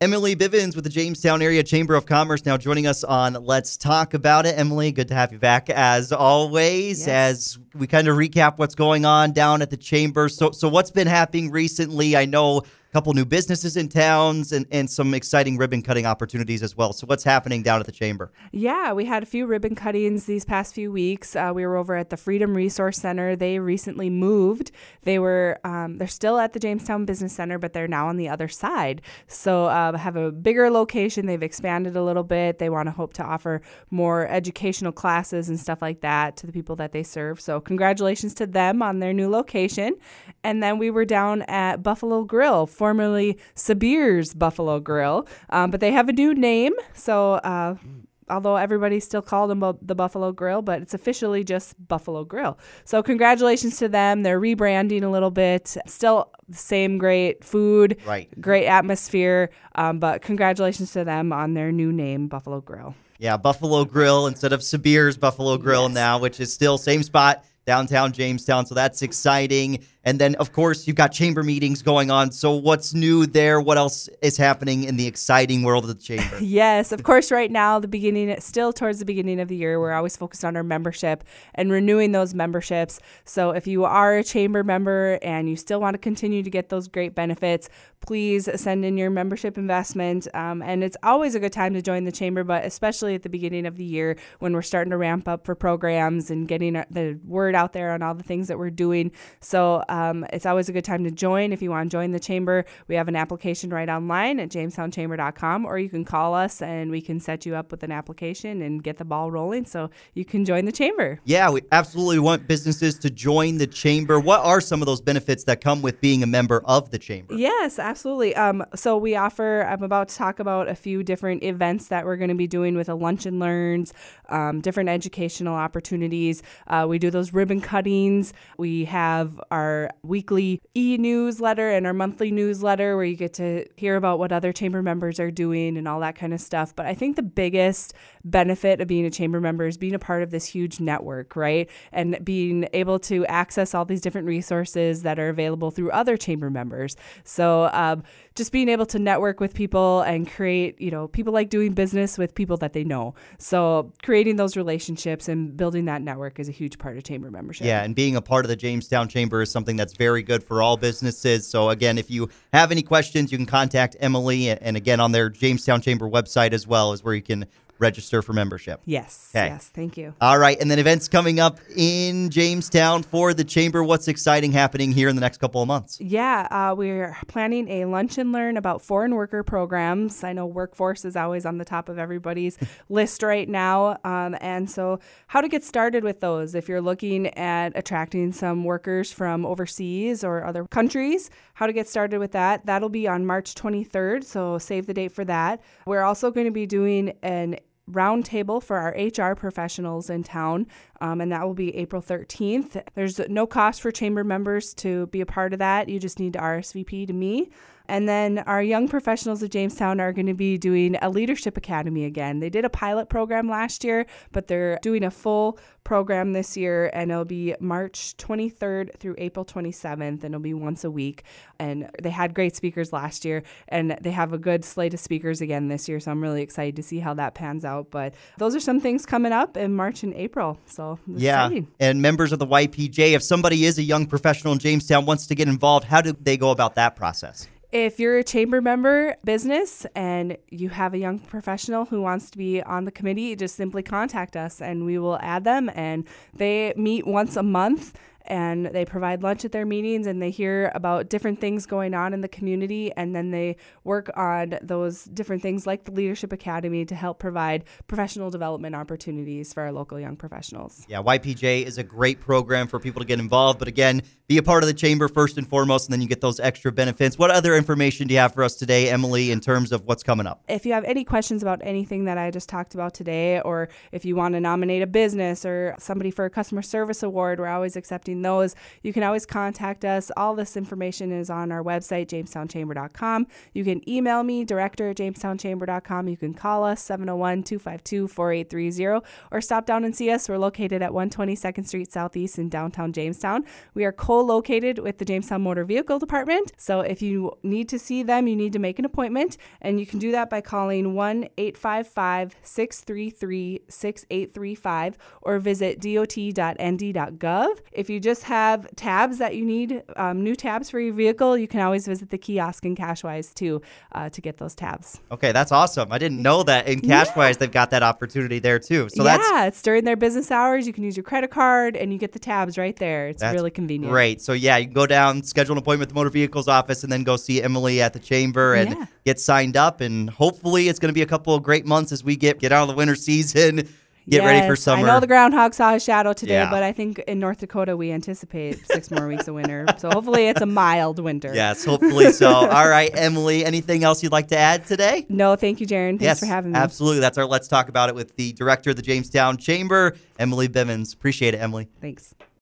Emily Bivens with the Jamestown Area Chamber of Commerce now joining us on Let's Talk About It. Emily, good to have you back as always, as we kind of recap what's going on down at the Chamber. So what's been happening recently? I know a couple new businesses in towns and some exciting ribbon cutting opportunities as well. So what's happening down at the Chamber? Yeah, we had a few ribbon cuttings these past few weeks. We were over at the Freedom Resource Center. They recently moved. They're still at the Jamestown Business Center, but they're now on the other side. So have a bigger location. They've expanded a little bit. They want to hope to offer more educational classes and stuff like that to the people that they serve. So congratulations to them on their new location. And then we were down at Buffalo Grill, formerly Sabir's Buffalo Grill, but they have a new name. So although everybody still called them the Buffalo Grill, but it's officially just Buffalo Grill. So congratulations to them. They're rebranding a little bit. Still the same great food, great atmosphere, but congratulations to them on their new name, Buffalo Grill. Yeah, Buffalo Grill instead of Sabir's Buffalo Grill now, which is still same spot, downtown Jamestown. So that's exciting. And then, of course, you've got chamber meetings going on. So what's new there? What else is happening in the exciting world of the chamber? Yes, of course, right now, still towards the beginning of the year, we're always focused on our membership and renewing those memberships. So if you are a chamber member and you still want to continue to get those great benefits, please send in your membership investment. And it's always a good time to join the chamber, but especially at the beginning of the year when we're starting to ramp up for programs and getting the word out there on all the things that we're doing. So it's always a good time to join. If you want to join the chamber, we have an application right online at jamestown.chamber.com, or you can call us and we can set you up with an application and get the ball rolling so you can join the chamber. Yeah, we absolutely want businesses to join the chamber. What are some of those benefits that come with being a member of the chamber? Yes, absolutely. So we offer, I'm about to talk about a few different events that we're going to be doing with a lunch and learns, different educational opportunities. We do those ribbon cuttings. We have our weekly e-newsletter and our monthly newsletter where you get to hear about what other chamber members are doing and all that kind of stuff. But I think the biggest benefit of being a chamber member is being a part of this huge network, right? And being able to access all these different resources that are available through other chamber members. So just being able to network with people and create, people like doing business with people that they know. So creating those relationships and building that network is a huge part of chamber membership. Yeah, and being a part of the Jamestown Chamber is something that's very good for all businesses. So again, if you have any questions, you can contact Emily. And again, on their Jamestown Chamber website as well is where you can register for membership. Yes. Okay. Yes. Thank you. All right. And then events coming up in Jamestown for the chamber. What's exciting happening here in the next couple of months? Yeah. We're planning a lunch and learn about foreign worker programs. I know workforce is always on the top of everybody's list right now. And so how to get started with those. If you're looking at attracting some workers from overseas or other countries, how to get started with that. That'll be on March 23rd. So save the date for that. We're also going to be doing an roundtable for our HR professionals in town, and that will be April 13th. There's no cost for chamber members to be a part of that. You just need to RSVP to me. And then our young professionals of Jamestown are going to be doing a leadership academy again. They did a pilot program last year, but they're doing a full program this year, and it'll be March 23rd through April 27th, and it'll be once a week. And they had great speakers last year, and they have a good slate of speakers again this year, so I'm really excited to see how that pans out. But those are some things coming up in March and April, so exciting. And members of the YPJ, if somebody is a young professional in Jamestown wants to get involved, how do they go about that process? If you're a chamber member business and you have a young professional who wants to be on the committee, just simply contact us and we will add them. And they meet once a month and they provide lunch at their meetings and they hear about different things going on in the community. And then they work on those different things like the Leadership Academy to help provide professional development opportunities for our local young professionals. Yeah, YPJ is a great program for people to get involved. But again, be a part of the chamber first and foremost, and then you get those extra benefits. What other information do you have for us today, Emily, in terms of what's coming up? If you have any questions about anything that I just talked about today, or if you want to nominate a business or somebody for a customer service award, we're always accepting selecting those. You can always contact us. All this information is on our website, jamestown.chamber.com. You can email me, director@jamestown.chamber.com. You can call us, 701-252-4830, or stop down and see us. We're located at 122nd Street Southeast in downtown Jamestown. We are co-located with the Jamestown Motor Vehicle Department. So if you need to see them, you need to make an appointment, and you can do that by calling 1-855-633-6835 or visit dot.nd.gov. If you just have tabs that you need, new tabs for your vehicle, you can always visit the kiosk in Cashwise too to get those tabs. Okay, that's awesome. I didn't know that in Cashwise they've got that opportunity there too. So it's during their business hours. You can use your credit card and you get the tabs right there. It's really convenient. Great. So you can go down, schedule an appointment with the Motor Vehicles office, and then go see Emily at the Chamber and get signed up. And hopefully it's going to be a couple of great months as we get out of the winter season. Get ready for summer. I know the groundhog saw his shadow today, but I think in North Dakota we anticipate 6 more weeks of winter. So hopefully it's a mild winter. Yes, hopefully so. All right, Emily, anything else you'd like to add today? No, thank you, Jaron. Thanks for having me. Absolutely. That's our Let's Talk About It with the director of the Jamestown Chamber, Emily Bimmons. Appreciate it, Emily. Thanks.